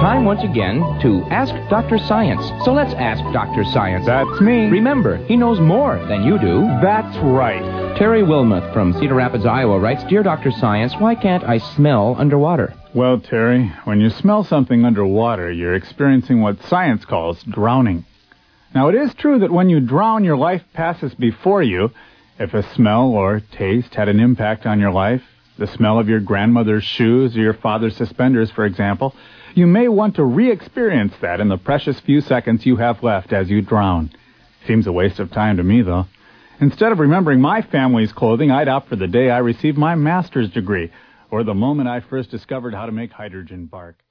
time once again to Ask Dr. Science. So let's ask Dr. Science. That's me. Remember, he knows more than you do. That's right. Terry Wilmoth from Cedar Rapids, Iowa writes, Dear Dr. Science, why can't I smell underwater? Well, Terry, when you smell something underwater, you're experiencing what science calls drowning. Now, it is true that when you drown, your life passes before you. If a smell or taste had an impact on your life, the smell of your grandmother's shoes or your father's suspenders, for example, you may want to re-experience that in the precious few seconds you have left as you drown. Seems a waste of time to me, though. Instead of remembering my family's clothing, I'd opt for the day I received my master's degree, or the moment I first discovered how to make hydrogen bark.